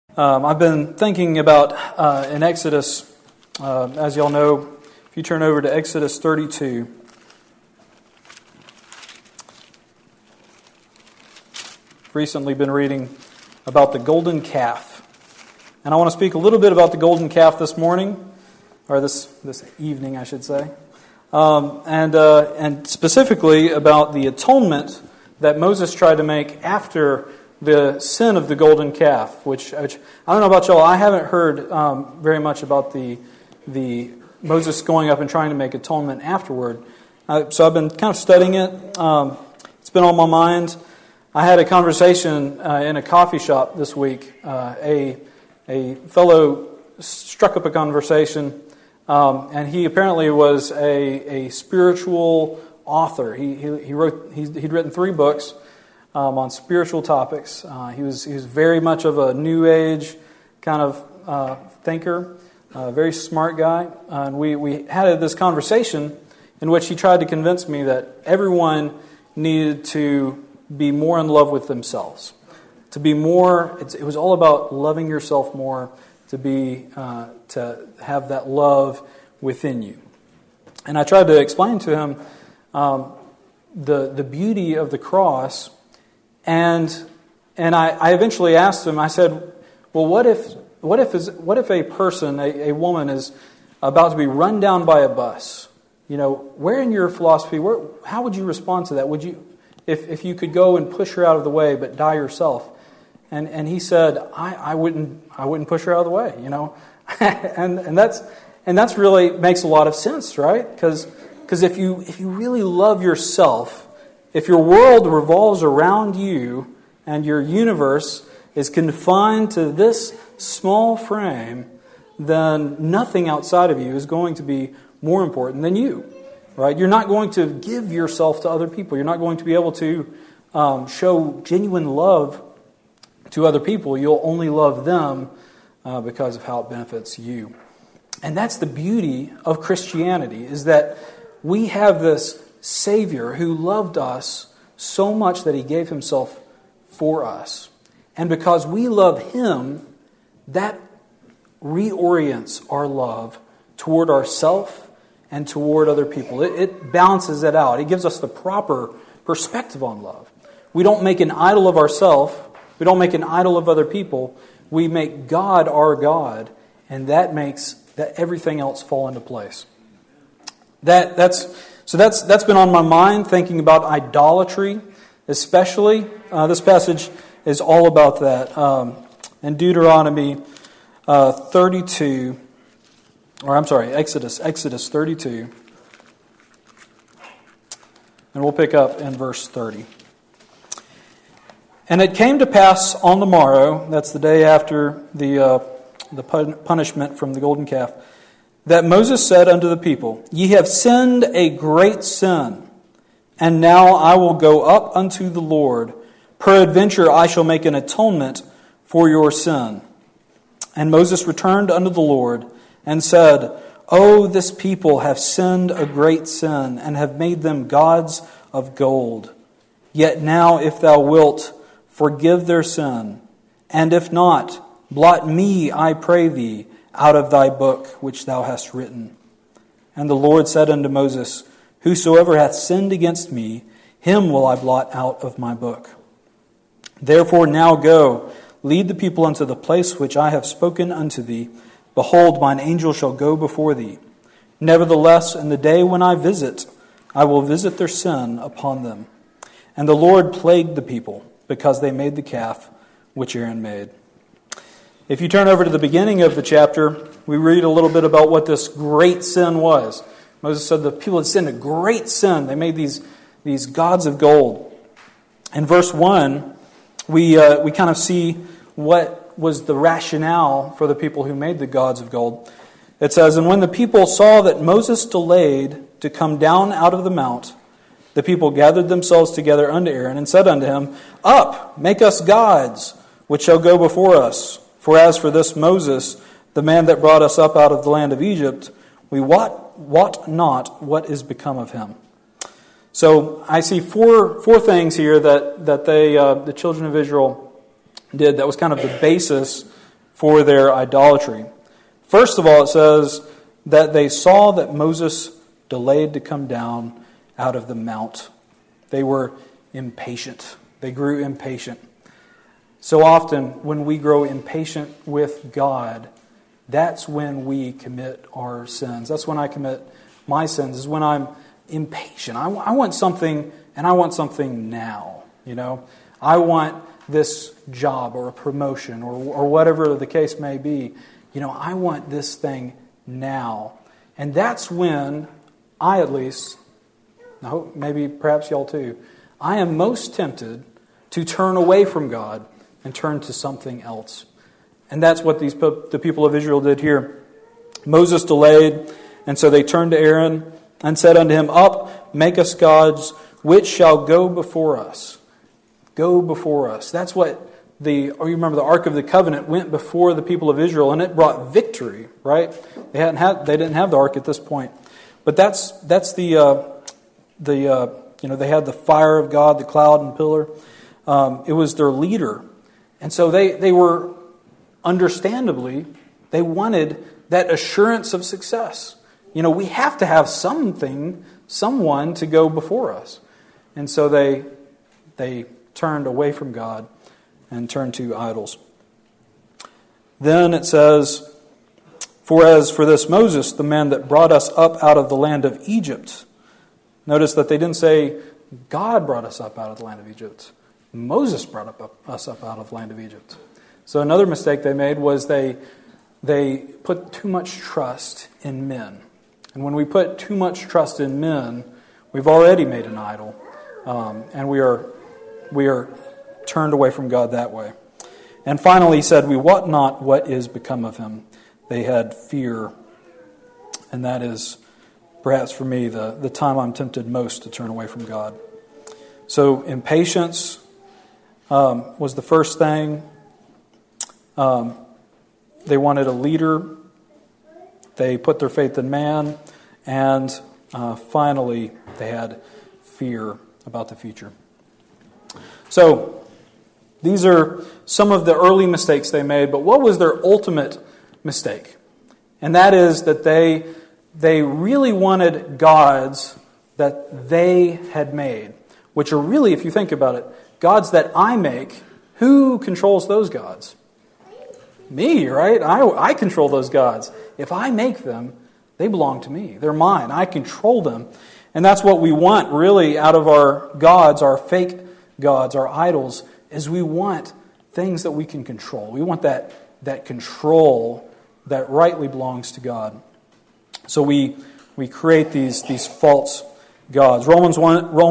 I've been thinking about in Exodus, as y'all know, if you turn over to Exodus 32, recently been reading about the golden calf. And I want to speak a little bit about the golden calf this morning, or this evening, I should say, and specifically about the atonement that Moses tried to make after the sin of the golden calf, which I don't know about y'all, I haven't heard very much about the Moses going up and trying to make atonement afterward. So I've been kind of studying it. It's been on my mind. I had a conversation in a coffee shop this week. A fellow struck up a conversation, and he apparently was a spiritual author. He'd written 3 books on spiritual topics. He was very much of a New Age kind of thinker, very smart guy. And we had this conversation in which he tried to convince me that everyone needed to be more in love with themselves. To be more, it was all about loving yourself more, to have that love within you. And I tried to explain to him the beauty of the cross. And I eventually asked him, I said, well, what if a person, a woman, is about to be run down by a bus? You know, where in your philosophy, how would you respond to that? Would you, if you could go and push her out of the way but die yourself? And he said, I wouldn't push her out of the way, you know, and that's really makes a lot of sense, right? Because if you really love yourself, if your world revolves around you and your universe is confined to this small frame, then nothing outside of you is going to be more important than you, right? You're not going to give yourself to other people. You're not going to be able to show genuine love to other people. You'll only love them because of how it benefits you. And that's the beauty of Christianity, is that we have this Savior who loved us so much that He gave Himself for us. And because we love Him, that reorients our love toward ourself and toward other people. It balances it out. It gives us the proper perspective on love. We don't make an idol of ourselves. We don't make an idol of other people. We make God our God, and that makes everything else fall into place. That's been on my mind, thinking about idolatry, especially. This passage is all about that. In Deuteronomy 32, or I'm sorry, Exodus 32, and we'll pick up in verse 30. And it came to pass on the morrow, that's the day after the punishment from the golden calf, that Moses said unto the people, Ye have sinned a great sin, and now I will go up unto the Lord. Peradventure I shall make an atonement for your sin. And Moses returned unto the Lord, and said, O this people have sinned a great sin, and have made them gods of gold. Yet now, if thou wilt, forgive their sin, and if not, blot me, I pray thee, out of thy book which thou hast written. And the Lord said unto Moses, Whosoever hath sinned against me, him will I blot out of my book. Therefore now go, lead the people unto the place which I have spoken unto thee. Behold, mine angel shall go before thee. Nevertheless, in the day when I visit, I will visit their sin upon them. And the Lord plagued the people, because they made the calf which Aaron made. If you turn over to the beginning of the chapter, we read a little bit about what this great sin was. Moses said the people had sinned a great sin. They made these gods of gold. In verse 1, we kind of see what was the rationale for the people who made the gods of gold. It says, And when the people saw that Moses delayed to come down out of the mount, the people gathered themselves together unto Aaron, and said unto him, Up, make us gods, which shall go before us. For as for this Moses, the man that brought us up out of the land of Egypt, we wot not what is become of him. So I see four things here that they the children of Israel did. That was kind of the basis for their idolatry. First of all, it says that they saw that Moses delayed to come down out of the mount. They were impatient. They grew impatient. So often, when we grow impatient with God, that's when we commit our sins. That's when I commit my sins, is when I'm impatient. I want something, and I want something now. I want this job or a promotion or whatever the case may be. I want this thing now. And that's when I, at least, I hope maybe perhaps y'all too, I am most tempted to turn away from God and turn to something else. And that's what the people of Israel did here. Moses delayed, and so they turned to Aaron and said unto him, Up, make us gods, which shall go before us. Go before us. That's what you remember the Ark of the Covenant went before the people of Israel, and it brought victory, right? They didn't have the Ark at this point. But that's they had the fire of God, the cloud and pillar. It was their leader. And so they were, understandably, they wanted that assurance of success. We have to have someone to go before us. And so they turned away from God and turned to idols. Then it says, For as for this Moses, the man that brought us up out of the land of Egypt. Notice that they didn't say, God brought us up out of the land of Egypt. Moses brought us up out of the land of Egypt. So another mistake they made was they put too much trust in men. And when we put too much trust in men, we've already made an idol. And we are turned away from God that way. And finally he said, We wot not what is become of him. They had fear. And that is, perhaps for me, the time I'm tempted most to turn away from God. So impatience was the first thing. They wanted a leader. They put their faith in man. And finally, they had fear about the future. So, these are some of the early mistakes they made, but what was their ultimate mistake? And that is that they really wanted gods that they had made, which are really, if you think about it, gods that I make. Who controls those gods? Me, right? I control those gods. If I make them, they belong to me. They're mine. I control them. And that's what we want, really, out of our gods, our fake gods, our idols, is we want things that we can control. We want that control that rightly belongs to God. So we create these false gods. Romans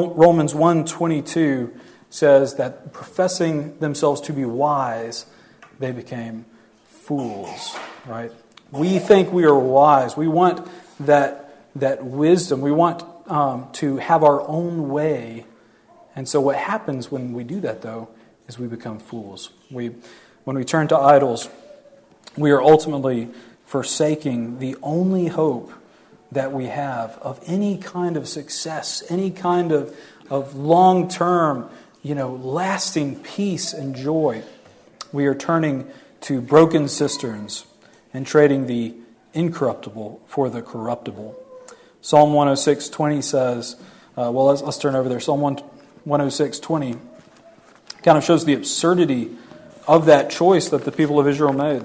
1:22 says that professing themselves to be wise, they became fools, right? We think we are wise. We want that wisdom. We want to have our own way. And so what happens when we do that, though, is we become fools. When we turn to idols, we are ultimately forsaking the only hope that we have of any kind of success, any kind of long-term, lasting peace and joy. We are turning to broken cisterns and trading the incorruptible for the corruptible. Psalm 106:20 says, let's turn over there. Psalm 106:20 kind of shows the absurdity of that choice that the people of Israel made.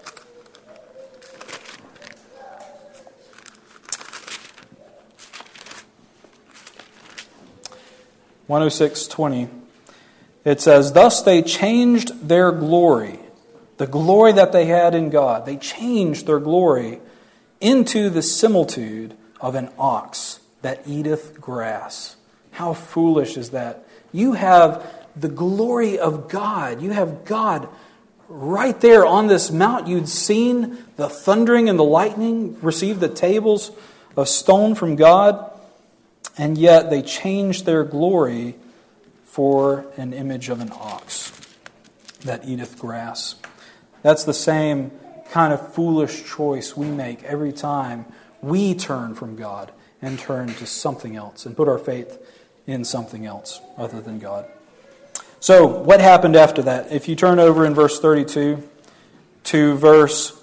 It says, Thus they changed their glory, the glory that they had in God. They changed their glory into the similitude of an ox that eateth grass. How foolish is that? You have the glory of God. You have God right there on this mount. You'd seen the thundering and the lightning, received the tables of stone from God, and yet they changed their glory for an image of an ox that eateth grass. That's the same kind of foolish choice we make every time we turn from God and turn to something else and put our faith in something else other than God. So, what happened after that? If you turn over in verse 32, to verse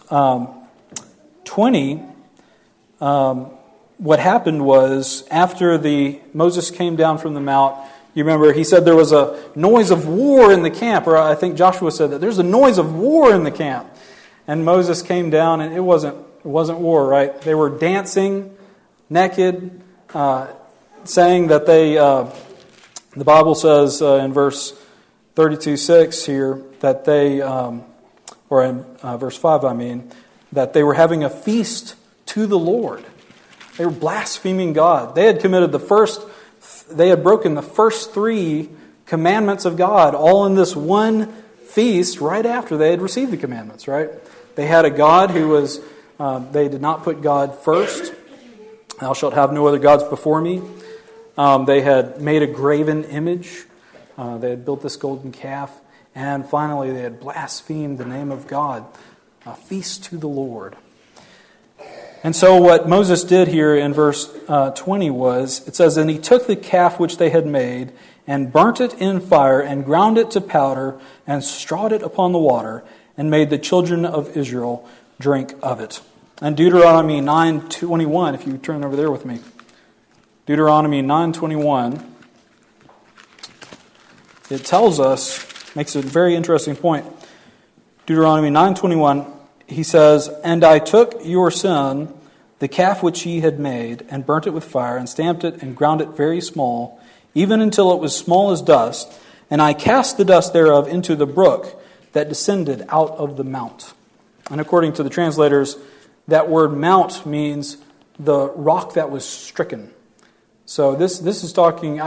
20, what happened was after Moses came down from the mount, you remember he said there was a noise of war in the camp, or I think Joshua said that there's a noise of war in the camp. And Moses came down, and it wasn't war, right? They were dancing naked, saying that the Bible says in verse 32:6 here that they, or in verse 5, that they were having a feast to the Lord. They were blaspheming God. They had broken the first 3 commandments of God, all in this one feast right after they had received the commandments, right? They had a God who was, they did not put God first. Thou shalt have no other gods before me. They had made a graven image. They had built this golden calf. And finally, they had blasphemed the name of God. A feast to the Lord. And so what Moses did here in verse 20 was, it says, "And he took the calf which they had made, and burnt it in fire, and ground it to powder, and strawed it upon the water, and made the children of Israel drink of it." And Deuteronomy 9:21, if you turn over there with me. Deuteronomy 9:21, it tells us, makes a very interesting point. Deuteronomy 9:21, he says, "And I took your son, the calf which ye had made, and burnt it with fire, and stamped it, and ground it very small, even until it was small as dust. And I cast the dust thereof into the brook that descended out of the mount." And according to the translators, that word mount means the rock that was stricken. So this is talking,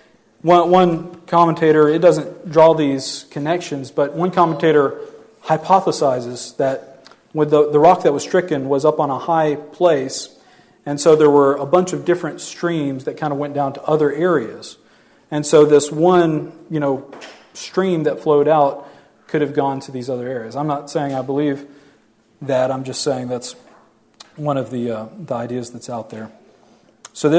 one commentator, it doesn't draw these connections, but one commentator hypothesizes that with the rock that was stricken was up on a high place, and so there were a bunch of different streams that kind of went down to other areas. And so this one, stream that flowed out could have gone to these other areas. I'm not saying I believe that, I'm just saying that's one of the ideas that's out there. So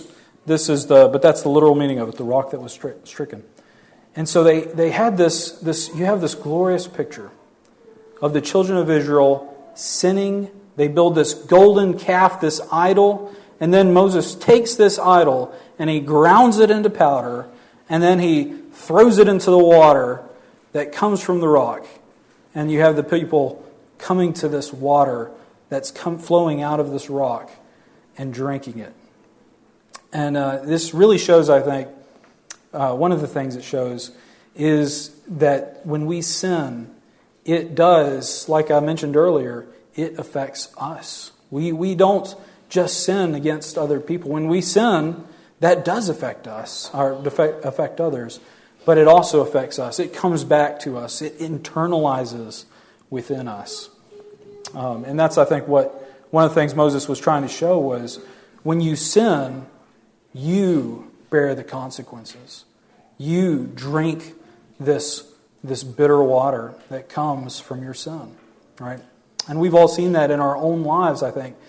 but that's the literal meaning of it, the rock that was stricken. And so they had this, you have this glorious picture of the children of Israel sinning. They build this golden calf, this idol, and then Moses takes this idol and he grounds it into powder, and then he throws it into the water that comes from the rock. And you have the people coming to this water that's flowing out of this rock and drinking it. And this really shows, I think, one of the things it shows is that when we sin, it does, like I mentioned earlier, it affects us. We don't just sin against other people. When we sin, that does affect us, or affect others, but it also affects us. It comes back to us. It internalizes within us. And that's, I think, what one of the things Moses was trying to show was when you sin, you bear the consequences. You drink this bitter water that comes from your sin, right? And we've all seen that in our own lives, I think.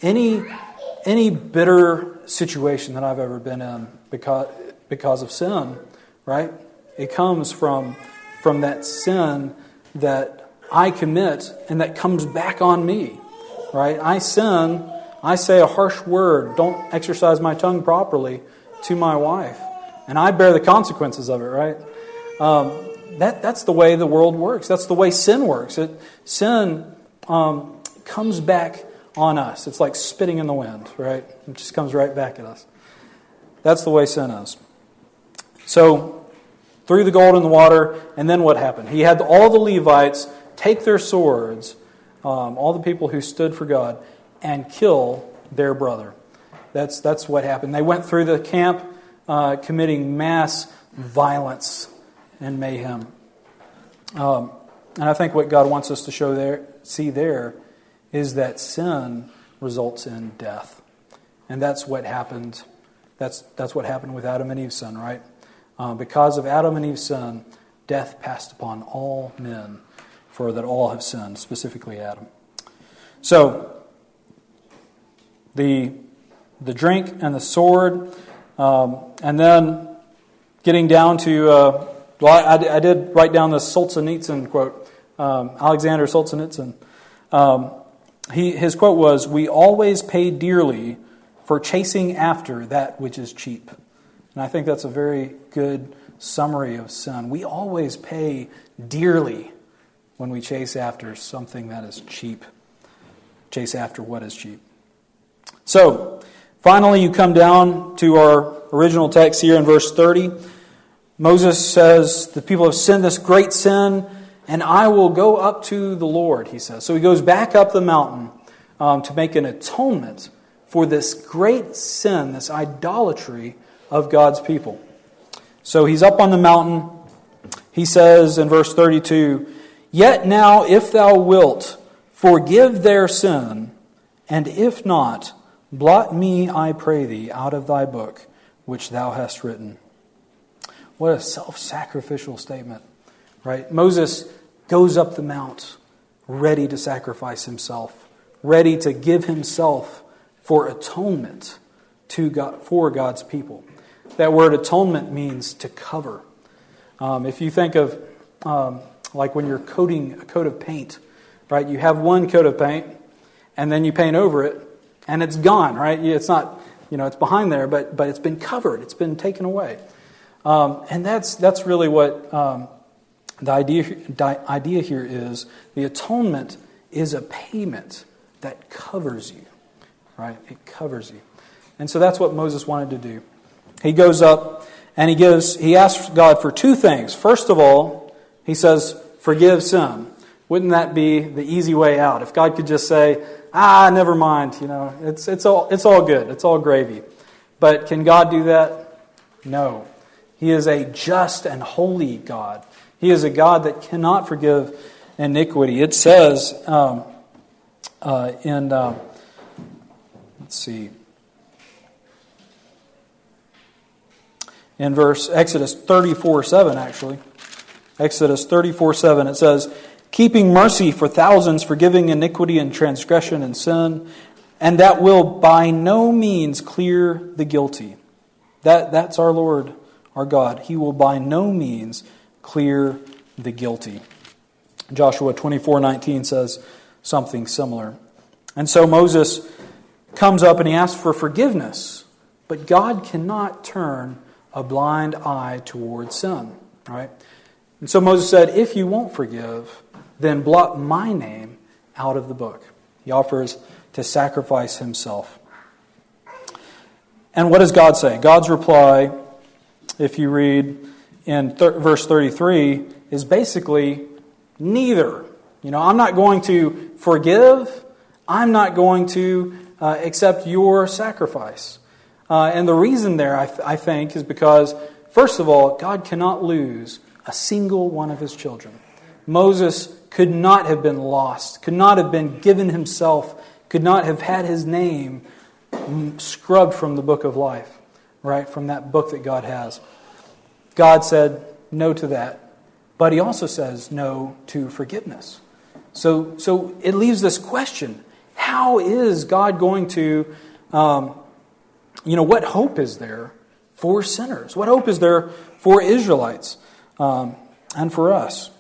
Any bitter situation that I've ever been in because of sin, right? It comes from that sin that I commit and that comes back on me, right? I sin, I say a harsh word, don't exercise my tongue properly to my wife, and I bear the consequences of it, right? That's the way the world works. That's the way sin works. Sin comes back on us. It's like spitting in the wind, right? It just comes right back at us. That's the way sin is. So, threw the gold in the water, and then what happened? He had all the Levites take their swords, all the people who stood for God, and kill their brother. That's what happened. They went through the camp committing mass violence and mayhem. And I think what God wants us to see there is that sin results in death. And that's what happened. That's what happened with Adam and Eve's sin, right? Because of Adam and Eve's sin, death passed upon all men, for that all have sinned, specifically Adam. So, the drink and the sword, and then getting down to, I did write down this Solzhenitsyn quote. Alexander Solzhenitsyn. His quote was, "We always pay dearly for chasing after that which is cheap." And I think that's a very good summary of sin. We always pay dearly when we chase after something that is cheap. Chase after what is cheap. So, finally, you come down to our original text here in verse 30. Moses says, the people have sinned this great sin, and I will go up to the Lord, he says. So he goes back up the mountain to make an atonement for this great sin, this idolatry of God's people. So he's up on the mountain. He says in verse 32, "Yet now, if thou wilt, forgive their sin, and if not, blot me, I pray thee, out of thy book, which thou hast written." What a self-sacrificial statement, right? Moses goes up the mount, ready to sacrifice himself, ready to give himself for atonement to God, for God's people. That word atonement means to cover. If you think of like when you're coating a coat of paint, right? You have one coat of paint, and then you paint over it, and it's gone, right? It's not, it's behind there, but it's been covered. It's been taken away. And that's really what the idea here is. The atonement is a payment that covers you, right? It covers you. And so that's what Moses wanted to do. He goes up and he asks God for two things. First of all, he says, forgive sin. Wouldn't that be the easy way out? If God could just say, never mind, it's all good. It's all gravy. But can God do that? No. He is a just and holy God. He is a God that cannot forgive iniquity. It says in Exodus 34:7, actually. Exodus 34:7, it says, "Keeping mercy for thousands, forgiving iniquity and transgression and sin, and that will by no means clear the guilty." That's our Lord, our God. He will by no means clear the guilty. Joshua 24:19 says something similar. And so Moses comes up and he asks for forgiveness, but God cannot turn a blind eye toward sin, right? And so Moses said, if you won't forgive, then blot my name out of the book. He offers to sacrifice himself. And what does God say? God's reply, if you read in verse 33, is basically neither. I'm not going to forgive. I'm not going to accept your sacrifice. And the reason there, I think, is because, first of all, God cannot lose a single one of his children. Moses could not have been lost, could not have been given himself, could not have had his name scrubbed from the book of life, right? From that book that God has. God said no to that. But he also says no to forgiveness. So it leaves this question. How is God going to, what hope is there for sinners? What hope is there for Israelites and for us?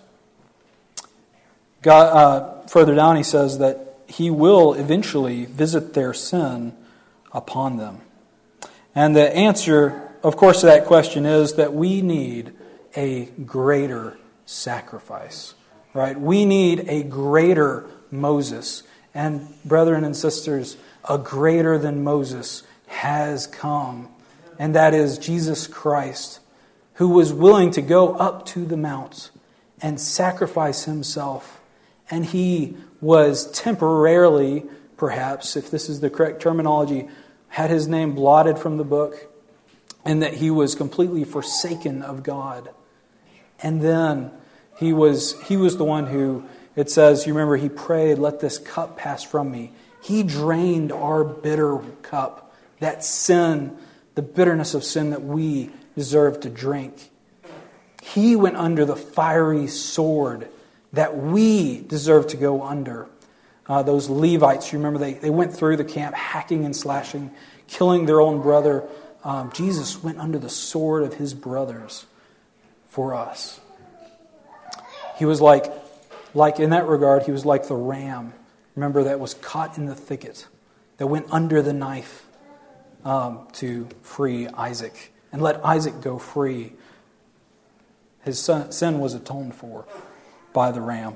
God, further down he says that he will eventually visit their sin upon them. And the answer, of course, to that question is that we need a greater sacrifice, right? We need a greater Moses. And brethren and sisters, a greater than Moses has come. And that is Jesus Christ, who was willing to go up to the mount and sacrifice himself. And he was temporarily, perhaps, if this is the correct terminology, had his name blotted from the book, and that he was completely forsaken of God. And then he was the one who, it says, you remember, he prayed, let this cup pass from me. He drained our bitter cup, that sin, the bitterness of sin that we deserve to drink. He went under the fiery sword that we deserve to go under. Those Levites, you remember, they went through the camp hacking and slashing, killing their own brother. Jesus went under the sword of his brothers for us. He was like like in that regard, he was like the ram. Remember, that was caught in the thicket, that went under the knife to free Isaac and let Isaac go free. His sin was atoned for by the ram.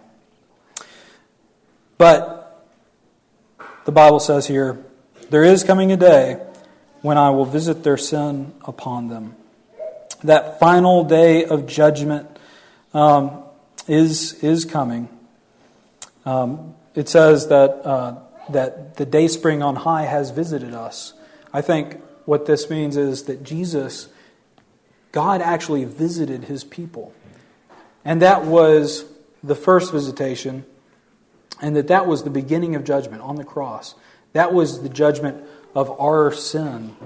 But the Bible says here, there is coming a day when I will visit their sin upon them. That final day of judgment is coming. It says that the day spring on high has visited us. I think what this means is that God actually visited His people. And that was the first visitation, and that was the beginning of judgment on the cross. That was the judgment of our sin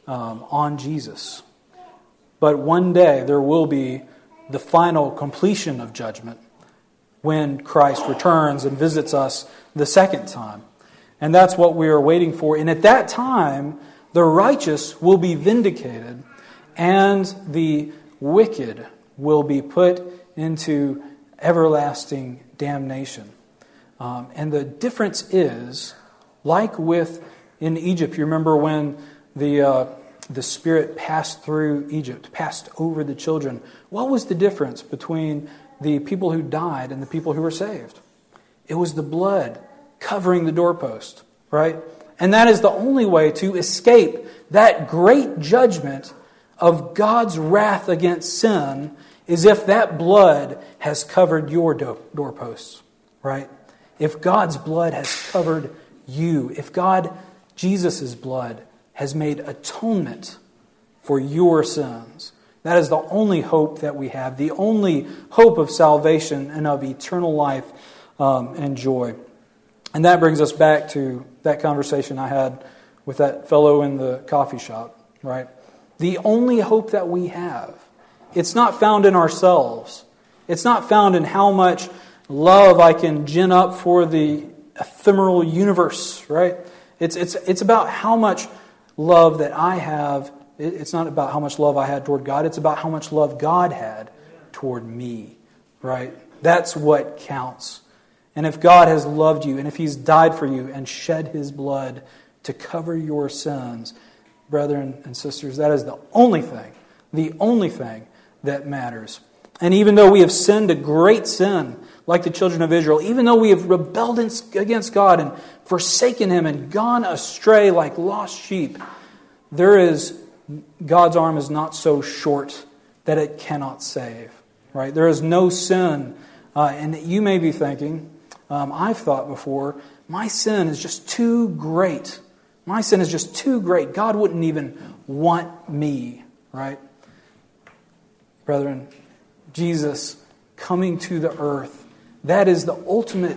on Jesus. But one day there will be the final completion of judgment when Christ returns and visits us the second time. And that's what we are waiting for. And at that time, the righteous will be vindicated and the wicked will be put into everlasting damnation. And the difference is, like in Egypt, you remember when the Spirit passed through Egypt, passed over the children. What was the difference between the people who died and the people who were saved? It was the blood covering the doorpost, right? And that is the only way to escape that great judgment of God's wrath against sin, is if that blood has covered your doorposts, right? If God's blood has covered you, if Jesus' blood has made atonement for your sins, that is the only hope that we have, the only hope of salvation and of eternal life and joy. And that brings us back to that conversation I had with that fellow in the coffee shop, right? The only hope that we have, it's not found in ourselves. It's not found in how much love I can gin up for the ephemeral universe, right? It's about how much love that I have. It's not about how much love I had toward God. It's about how much love God had toward me, right? That's what counts. And if God has loved you, and if He's died for you and shed His blood to cover your sins, brethren and sisters, that is the only thing that matters. And even though we have sinned a great sin, like the children of Israel, even though we have rebelled against God and forsaken Him and gone astray like lost sheep, God's arm is not so short that it cannot save. Right? There is no sin, and you may be thinking, I've thought before, my sin is just too great. My sin is just too great. God wouldn't even want me, right? Brethren, Jesus coming to the earth, that is the ultimate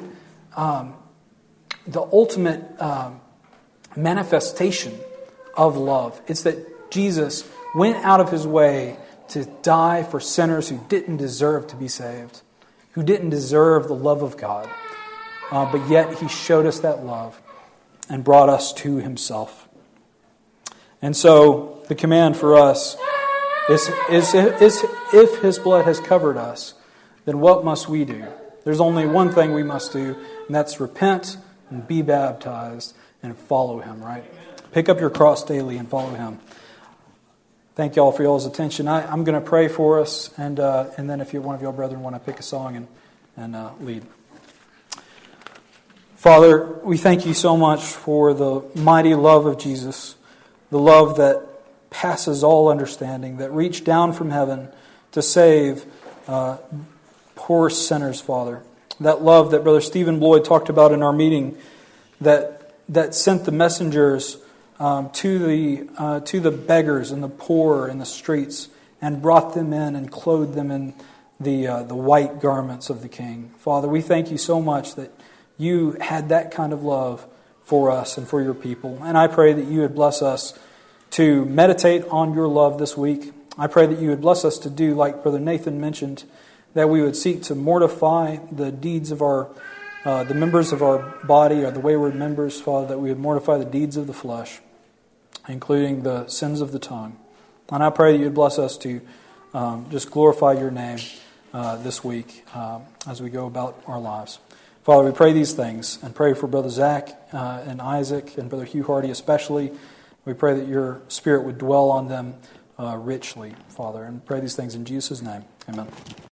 manifestation of love. It's that Jesus went out of His way to die for sinners who didn't deserve to be saved, who didn't deserve the love of God. But yet He showed us that love and brought us to Himself. And so the command for us is if His blood has covered us, then what must we do? There's only one thing we must do, and that's repent and be baptized and follow Him, right? Pick up your cross daily and follow Him. Thank you all for y'all's attention. I'm going to pray for us, and then if one of y'all brethren want to pick a song and lead. Father, we thank You so much for the mighty love of Jesus, the love that passes all understanding, that reached down from heaven to save poor sinners, Father. That love that Brother Stephen Bloyd talked about in our meeting, that sent the messengers to the beggars and the poor in the streets and brought them in and clothed them in the white garments of the King. Father, we thank You so much that You had that kind of love for us and for Your people. And I pray that You would bless us to meditate on Your love this week. I pray that You would bless us to do, like Brother Nathan mentioned, that we would seek to mortify the deeds of the members of our body, or the wayward members, Father, that we would mortify the deeds of the flesh, including the sins of the tongue. And I pray that You would bless us to just glorify Your name this week as we go about our lives. Father, we pray these things and pray for Brother Zach and Isaac and Brother Hugh Hardy especially. We pray that your Spirit would dwell on them richly, Father, and pray these things in Jesus' name. Amen.